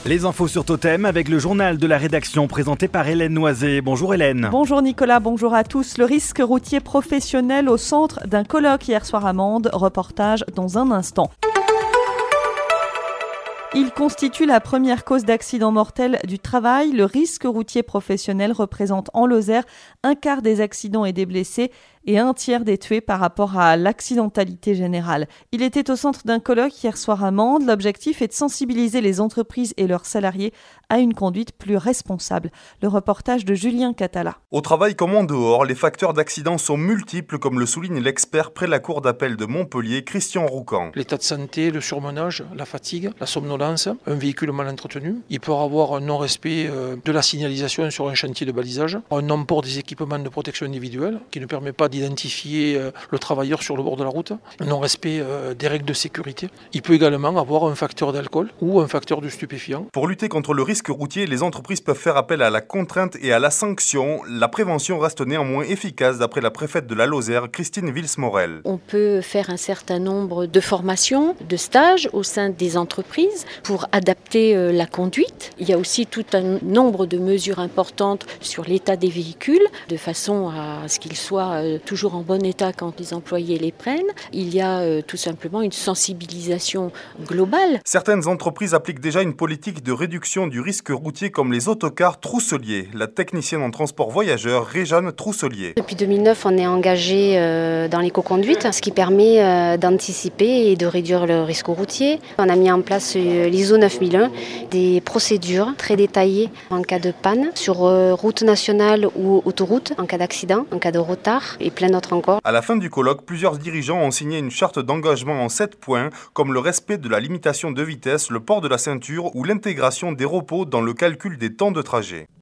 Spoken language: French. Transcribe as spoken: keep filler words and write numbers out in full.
Les infos sur Totem avec le journal de la rédaction présenté par Hélène Noisé. Bonjour Hélène. Bonjour Nicolas, bonjour à tous. Le risque routier professionnel au centre d'un colloque hier soir à Mende. Reportage dans un instant. Il constitue la première cause d'accident mortel du travail. Le risque routier professionnel représente en Lozère un quart des accidents et des blessés et un tiers des tués par rapport à l'accidentalité générale. Il était au centre d'un colloque hier soir à Mende. L'objectif est de sensibiliser les entreprises et leurs salariés à une conduite plus responsable. Le reportage de Julien Catala. Au travail comme en dehors, les facteurs d'accident sont multiples, comme le souligne l'expert près la cour d'appel de Montpellier, Christian Roucan. L'état de santé, le surmenage, la fatigue, la somnolence, un véhicule mal entretenu. Il peut avoir un non-respect de la signalisation sur un chantier de balisage, un non-port des équipements de protection individuelle qui ne permet pas d'identifier le travailleur sur le bord de la route, un non-respect des règles de sécurité. Il peut également avoir un facteur d'alcool ou un facteur de stupéfiant. Pour lutter contre le risque routier, les entreprises peuvent faire appel à la contrainte et à la sanction. La prévention reste néanmoins efficace d'après la préfète de la Lozère, Christine Vils-Morel. On peut faire un certain nombre de formations, de stages au sein des entreprises pour adapter la conduite. Il y a aussi tout un nombre de mesures importantes sur l'état des véhicules, de façon à ce qu'ils soient toujours en bon état quand les employés les prennent. Il y a tout simplement une sensibilisation globale. Certaines entreprises appliquent déjà une politique de réduction du risque routier comme les autocars Trousselier. La technicienne en transport voyageur, Réjeanne Trousselier. Depuis deux mille neuf, on est engagé dans l'éco-conduite, ce qui permet d'anticiper et de réduire le risque routier. On a mis en place l'I S O neuf mille un, des procédures très détaillées en cas de panne sur route nationale ou autoroute, en cas d'accident, en cas de retard et plein d'autres encore. À la fin du colloque, plusieurs dirigeants ont signé une charte d'engagement en sept points, comme le respect de la limitation de vitesse, le port de la ceinture ou l'intégration des repos dans le calcul des temps de trajet.